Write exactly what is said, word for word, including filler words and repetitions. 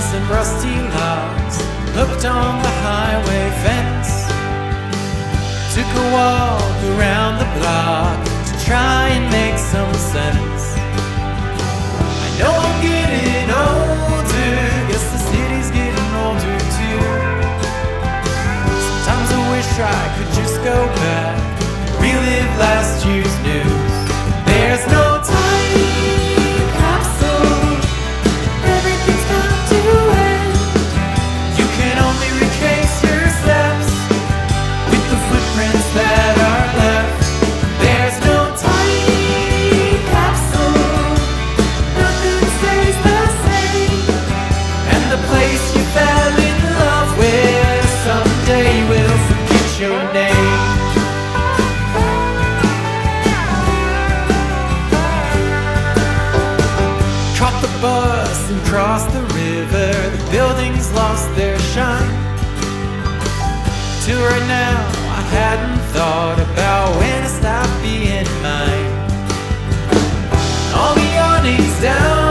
and rusty locks hooked on the highway fence. Took a walk around the block to try and make some sense. I know I'm getting older, guess the city's getting older too. Sometimes I wish I could just go back, relive last year's news. There's no time capsule, everything's got to end. You can only retrace your steps with the footprints that are left. There's no time capsule, nothing stays the same. And the place you fell in love with someday will forget your name. Caught the bus and crossed the river, the buildings lost their shine. Till right now I hadn't thought about when to stop being mine. All the awnings down